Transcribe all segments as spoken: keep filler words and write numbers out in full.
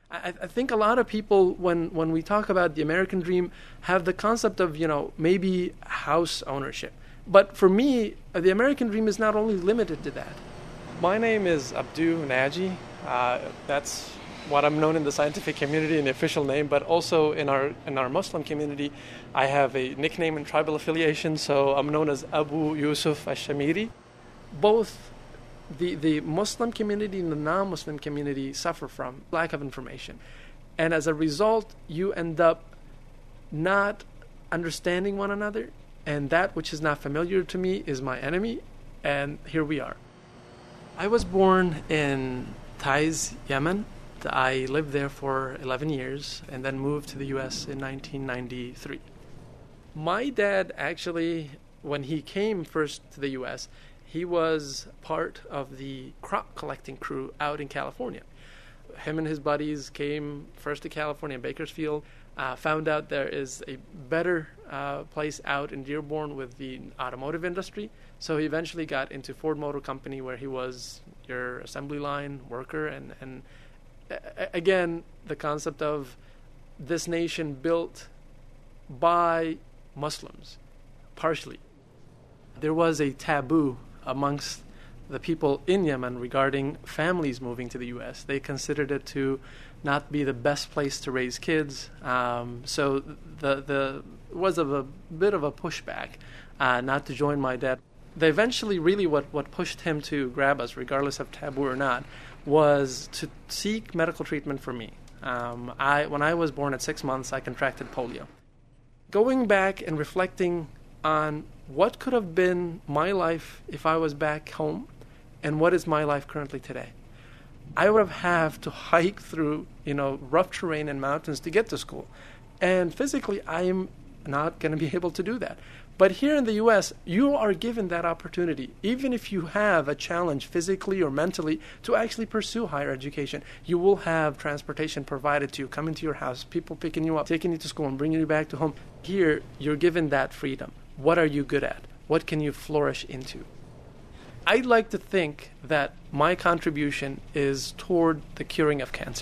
I, I think a lot of people, when, when we talk about the American dream, have the concept of, you know, maybe house ownership. But for me, the American dream is not only limited to that. My name is Abdu Naji. Uh, that's what I'm known in the scientific community, an official name, but also in our in our Muslim community, I have a nickname and tribal affiliation, so I'm known as Abu Yusuf Ash-Shamiri. Both the, the Muslim community and the non-Muslim community suffer from lack of information. And as a result, you end up not understanding one another, and that which is not familiar to me is my enemy, and here we are. I was born in Taiz, Yemen. I lived there for eleven years and then moved to the U S in nineteen ninety-three. My dad actually, when he came first to the U S, he was part of the crop collecting crew out in California. Him and his buddies came first to California, Bakersfield, uh, found out there is a better uh, place out in Dearborn with the automotive industry. So he eventually got into Ford Motor Company, where he was your assembly line worker. And, and a- again, the concept of this nation built by Muslims, partially. There was a taboo amongst the people in Yemen regarding families moving to the U S. They considered it to not be the best place to raise kids. Um, so the the was of a bit of a pushback uh, not to join my dad. They eventually, really, what, what pushed him to grab us, regardless of taboo or not, was to seek medical treatment for me. Um, I when I was born at six months, I contracted polio. Going back and reflecting on what could have been my life if I was back home, and what is my life currently today. I would have had to hike through, you know, rough terrain and mountains to get to school. And physically, I am not going to be able to do that. But here in the U S, you are given that opportunity, even if you have a challenge physically or mentally, to actually pursue higher education. You will have transportation provided to you, coming to your house, people picking you up, taking you to school and bringing you back to home. Here, you're given that freedom. What are you good at? What can you flourish into? I'd like to think that my contribution is toward the curing of cancer.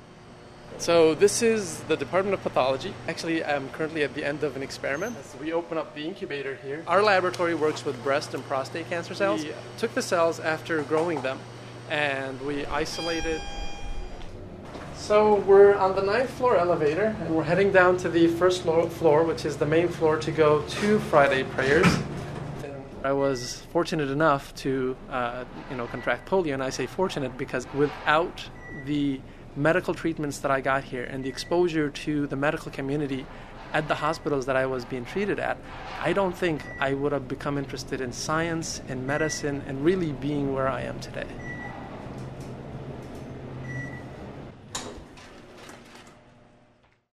So this is the Department of Pathology. Actually, I'm currently at the end of an experiment. So we open up the incubator here. Our laboratory works with breast and prostate cancer cells. We took the cells after growing them, and we isolated. So we're on the ninth floor elevator, and we're heading down to the first floor, which is the main floor, to go to Friday prayers. I was fortunate enough to, uh, you know, contract polio, and I say fortunate because without the medical treatments that I got here and the exposure to the medical community at the hospitals that I was being treated at, I don't think I would have become interested in science and medicine and really being where I am today.